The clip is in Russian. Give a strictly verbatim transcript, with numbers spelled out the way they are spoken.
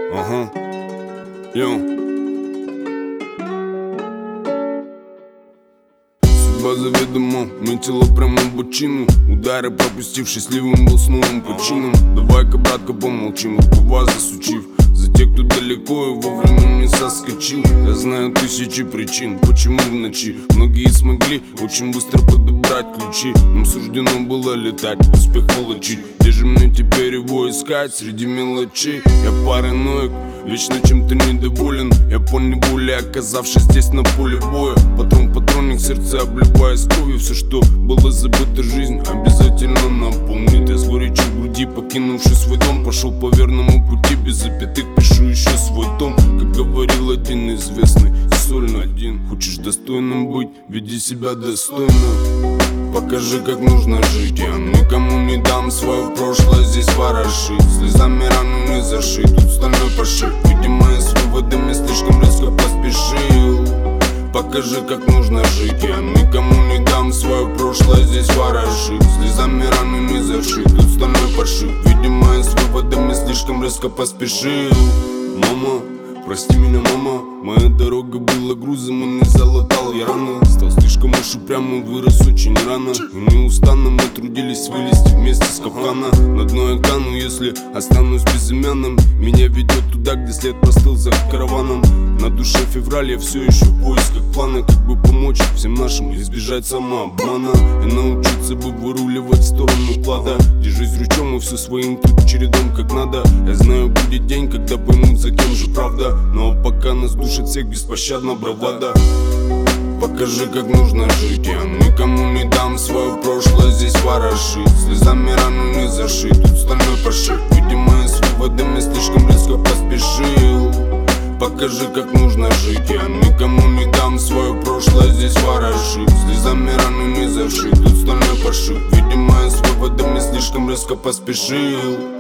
Ага. Йоу. Судьба заведомо метила прямо в бочину. Удары пропустив, счастливым был с новым почином. Давай-ка, братка, помолчим, рукава засучив. За тех, кто далеко и вовремя не соскочил. Я знаю тысячи причин, почему в ночи многие смогли очень быстро подобрать ключи. Нам суждено было летать, успех волочить. Где же мне теперь его искать среди мелочей? Я параноик, вечно чем-то недоволен. Я понял боли, оказавшись здесь на поле боя. Патрон, патронник, сердце обливаясь кровью. Все, что было забыто, жизнь обязательно напомнит. Я с горечью в груди, покинувший свой дом, пошел по верному пути, без запятых пишу еще свой том. Как говорил один известный, сольно один. Хочешь достойным быть, веди себя достойно. Покажи, как нужно жить. Я никому не дам свое прошлое здесь ворошить. Слезами рану не зашить, тут стальной пошив. Видимо, с выводами слишком резко поспешил. Покажи, как нужно жить. Я никому не дам свое прошлое здесь ворошить. Слезами рану не зашить, тут стальной пошив. Видимо, с выводами слишком резко поспешил. Мама, прости меня, мама, моя дорога была грузом и не залатал я рано. Стал слишком уж упрямым, вырос очень рано. И неустанно мы трудились вылезти вместе с капкана. На дно я кану, если останусь безымянным. Меня ведет туда, где след простыл за караваном. На душе февраль, я все еще в поисках плана. Как бы помочь всем нашим избежать самообмана. И научиться бы выруливать в сторону клада, где жизнь ручом и все своим тут чередом как надо. Я знаю, будет день, когда поймут, за кем же правда. Но пока нас душит всех беспощадно бравада. Покажи, как нужно жить. Я никому не дам свое прошлое здесь ворошить. Слезами рану не зашить, тут стальной пошив. Видимо, с выводами слишком резко поспешил. Покажи, как нужно жить. Я никому не дам свое прошлое здесь ворошить. Слезами рану не зашить, тут стальной пошив. Видимо, с выводами слишком резко поспешил.